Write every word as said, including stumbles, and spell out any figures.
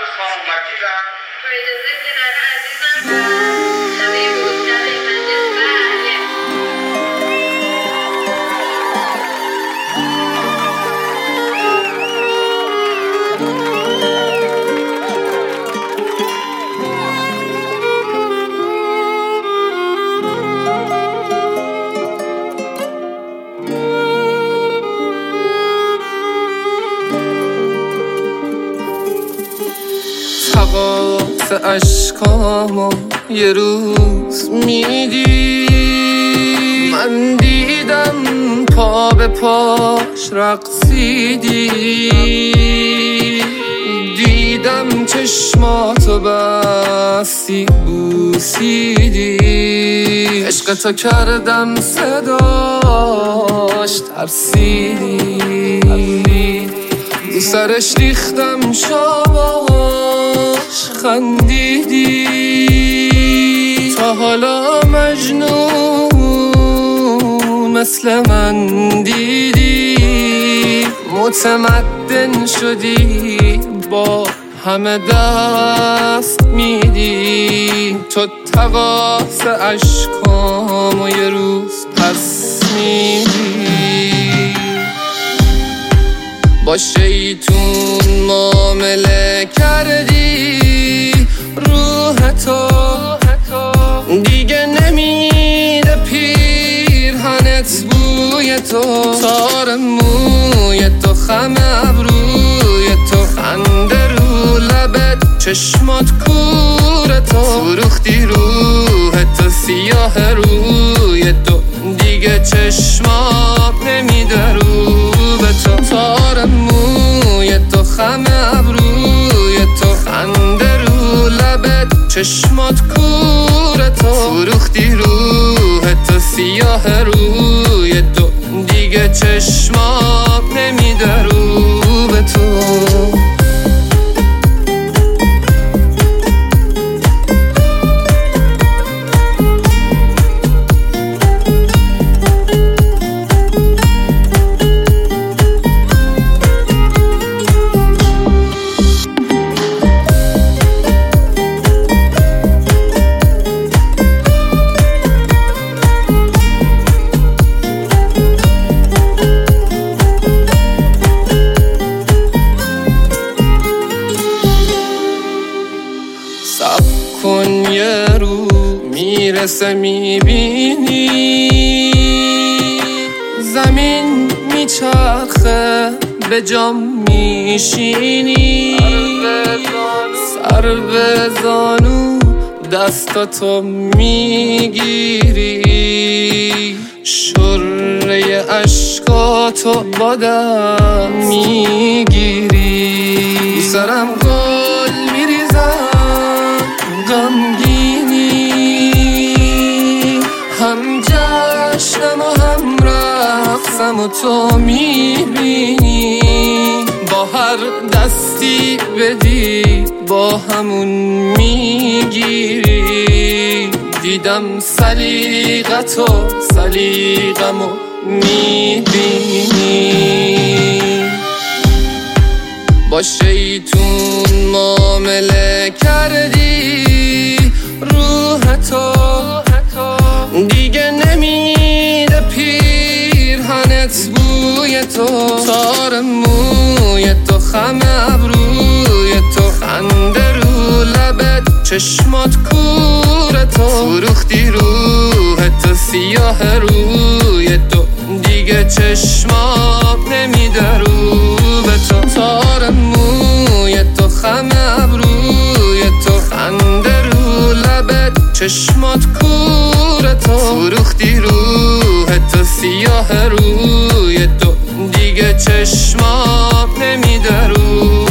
عروس خانم وکیلم. با اجازه کنار عزیزم همه مشتری مجلس بله. تقاس عشقامو یه روز میدی، من دیدم پا به پاش رقصیدی، دیدم چشماتو بستی بوسیدی، عشقتو کردم صداش ترسیدی، رو سرش ریختم شاباش خندیدی، تا حالا مجنون مثل من دیدی، متمدن شدی با همه دست میدی، تو تقاس عشقامو یه روز پس میدی، با شیطون معامله کردی، روح تو دیگه نمیده پیرهنت بوی تو، تار موی تو خم ابروی تو، خنده رو لبت چشمات کور تو، فروختی روح تو سیاه روی تو، دیگه چشمات نمیده رو به تو، تار موی تو خم ابروی تو، خنده رو لبت چشمات کور تو، فروختی روح تو سیاه روی تو، دیگه چشمات نمیده رو به تو. صبر کن یه رو میرسه میبینی، زمین میچرخه به جام میشینی، سر به زانو دستاتو میگیری، شره عشقاتو با دم میگیری، سرم گل میریزم غمگینی، هم جشنم و هم رقصم و تو میبینی، با هر دستی بدی با همون میگیری، دیدم سلیقتو سلیقمو میبینی، با شیطون معامله کردی، روح تو دیگه نمیده پیرهنت بوی تو، تار موی تو خم ابروی تو، خنده رو لبت چشمات کور تو، فروختی روح تو سیاه روی تو، دیگه چشمات نمیده رو به تو، تار موی تو خم ابروی تو، خنده رو لبت چشمات کور تو، فروختی روح تو سیاه روی تو، دیگه چشمات نمیده رو